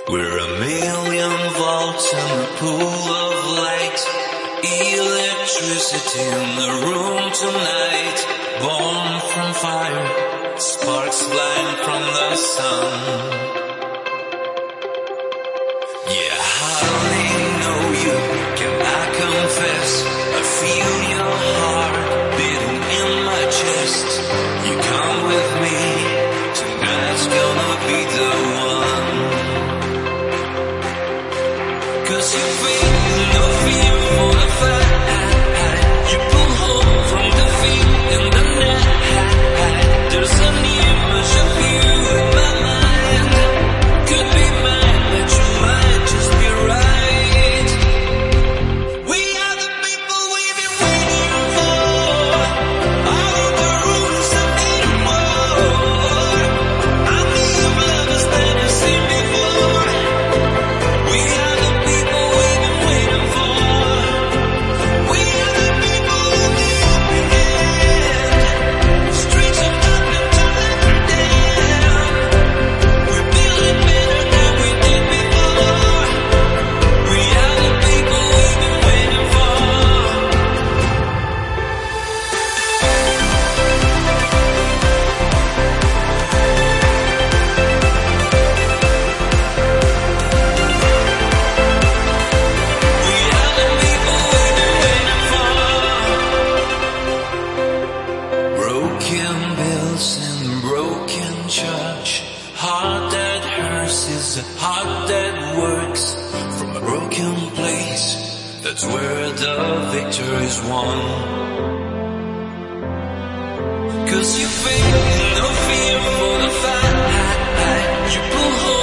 We're a million volts in a pool of light. Electricity in the room tonight. Born from fire, sparks flying from the sun. Yeah, I hardly know you, can I confess? I feel your heart beating in my chest. You come with me, tonight's gonna be the one. 'Cause you feel no fear for the fight. You pull home from defeat in the night. There's an image of you in my mind. Could be mine, but you might just be right. We are the people we've been waiting for. All of the rules have been more. I'm the lovers that I've seen before. We are the people we've been waiting for. We are the people in the open hand. Streets of nothing to let them down. We build it better than we did before. We are the people we've been waiting for. We are the people we've been waiting for. Broken bells and broken church. Heart that hurts is a heart that works. From a broken place, that's where the victory is won. 'Cause you feel no fear for the fight. You pull home